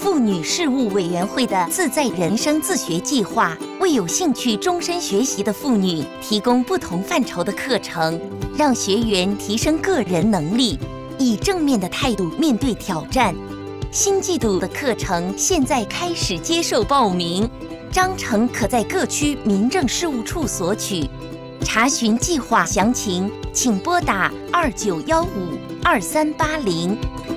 妇女事务委员会的自在人生自学计划，为有兴趣终身学习的妇女提供不同范畴的课程，让学员提升个人能力，以正面的态度面对挑战。新季度的课程现在开始接受报名，章程可在各区民政事务处索取。查询计划详情，请拨打29152380。